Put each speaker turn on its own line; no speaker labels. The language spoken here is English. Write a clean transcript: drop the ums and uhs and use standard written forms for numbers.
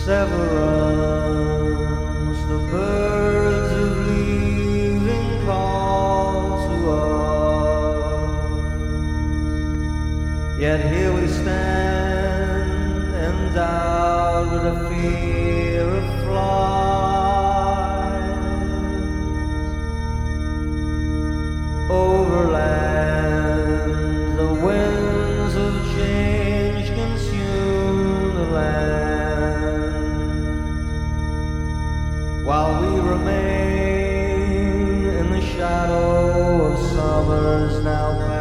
severance, the birds of leaving call to us. Yet here we stand, endowed with a fear of flight, overland, the winds of change consume the land, while we remain in the shadow of summers now past.